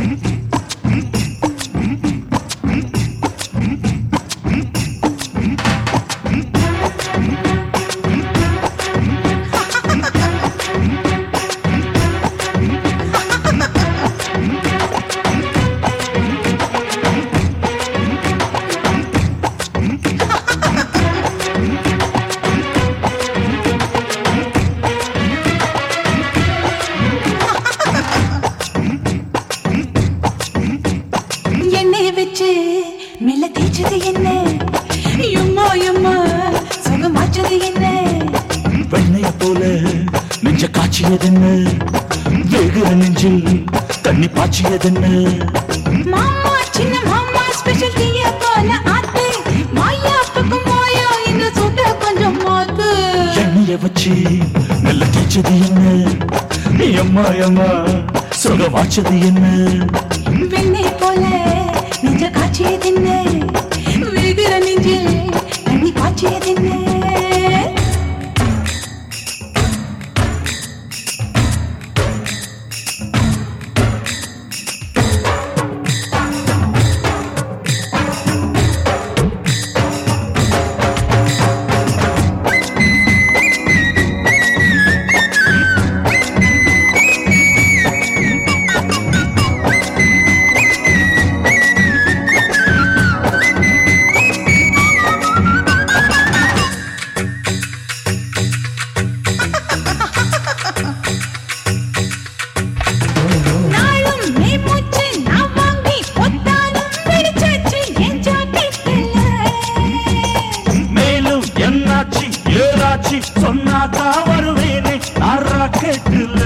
மெல்ல தேய்ச்சது என்ன எம்மா எம்மா சுகமாச்சது என்ன வெண்ணைய போல நெஞ்ச காய்ச்சியதென்ன வேகுற நெஞ்சில் தண்ணி பாய்ச்சியதென்ன மாமா சின்ன மாமா ஸ்பெஷல் டீய போல ஆத்து மாயா பக்கம் மாயா இந்த சுட்ட கொஞ்சம் மாத்து எண்ணெய வச்சு மெல்ல தேய்ச்சது என்ன எம்மா எம்மா சுகமாச்சது என்ன வெண்ணை போல நெஞ்ச காய்ச்சியதென்ன வேகுற நெஞ்சில் தண்ணி பாய்ச்சியதென்ன சொன்னாக்கா வருவேனே ராக்கெட்டுல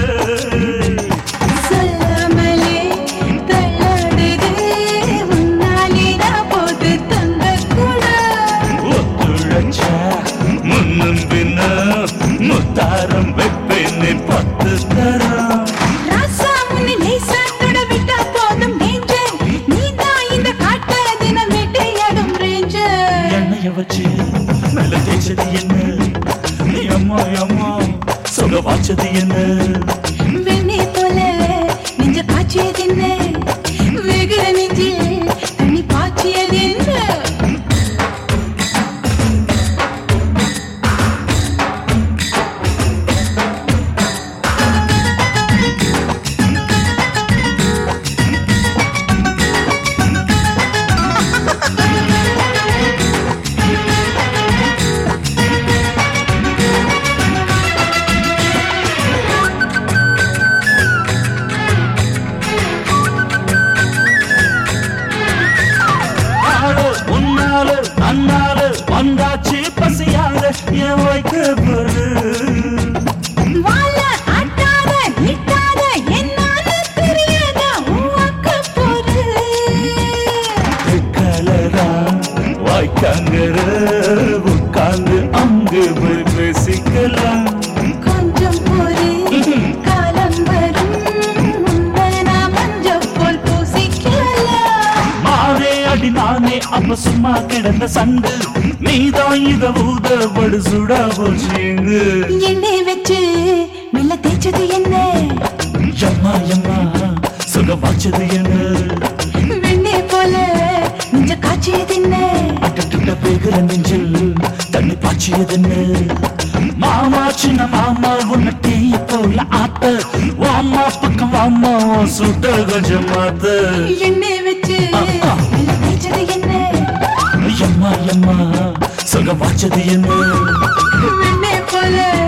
சொல்லாமலே தள்ளாடுது முன்னாலே நான் போது தங்க கூட ஒத்துழைச்சா முன்னும் பின்ன முத்தாரம் வைப்பேனே 10 தரம் ராசா முன்னே லேசா தொட விட்டா போதும் டேஞ்சர் நீதான் இந்த காட்ட தினம் வேட்டையாடும் ரேஞ்சர் எண்ணெய வச்சு நல்ல தேய்ச்சது என்ன அம்மா அம்மா சுகமாச்சது என்ன வெண்ணை போல நெஞ்ச காய்ச்சியது என்ன வேகுற நெஞ்சில் தண்ணி பாய்ச்சியது என்ன அண்ணால வந்தாச்சு பசியாத என் வைக்க போரு வாழ ஆட்டாத நிட்டாத என்னால தெரியாத உக்க போரு கலரா வாய்க்காங்கற உட்கார்ந்து அங்கு போய் பேசிக்கலாம் கொஞ்சம் போரு காலம் வரும் நான் மஞ்ச போல் பூசிக்கலாம் மாறே அடி நானே அப்ப சும்மா கிடந்த சண்டு நீதான் இத ஊதபடு சுடா போச்சீங்க எண்ணெய் வச்சு மெல்ல தேய்ச்சது என்ன எம்மா எம்மா சுகமாச்சது என்ன வெண்ணை போல நெஞ்ச காய்ச்சியது என்ன அட்டட்டுட்ட பேகுற நெஞ்சில் தண்ணி பாய்ச்சியது என்ன மாமா சின்ன மாமா உன்ன டீ போல ஆத்த வாமா பக்கம் வாமா சுட்ட கொஞ்சம் மாத்த எண்ணெய் வச்சு மெல்ல தேய்ச்சது என்ன எம்மா எம்மா சுகமாச்சது என்ன வெண்ணை போல